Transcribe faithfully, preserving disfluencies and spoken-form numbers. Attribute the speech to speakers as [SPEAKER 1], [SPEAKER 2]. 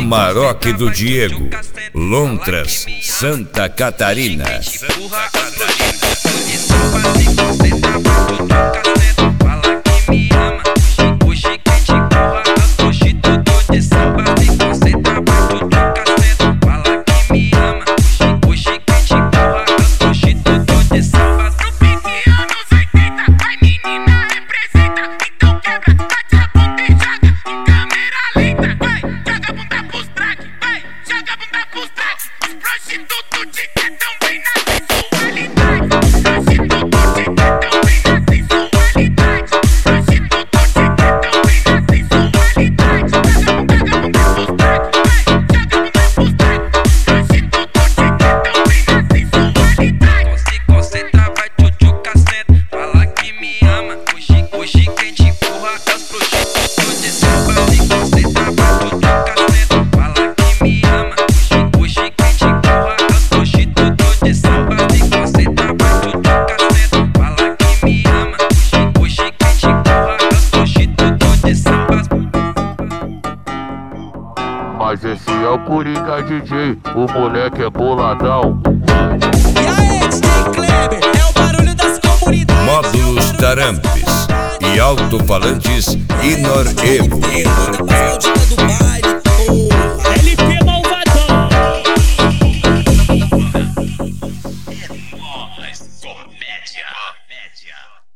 [SPEAKER 1] Amarok do Diego, Lontras, Santa Catarina.
[SPEAKER 2] Mas esse é o Coringa D J, o moleque é boladão.
[SPEAKER 3] E aí, D J Kleber, é o barulho das comunidades.
[SPEAKER 1] Módulos Tarampes e alto-falantes Inor Evo.
[SPEAKER 3] L P Malvadão.
[SPEAKER 4] É nóis, comédia.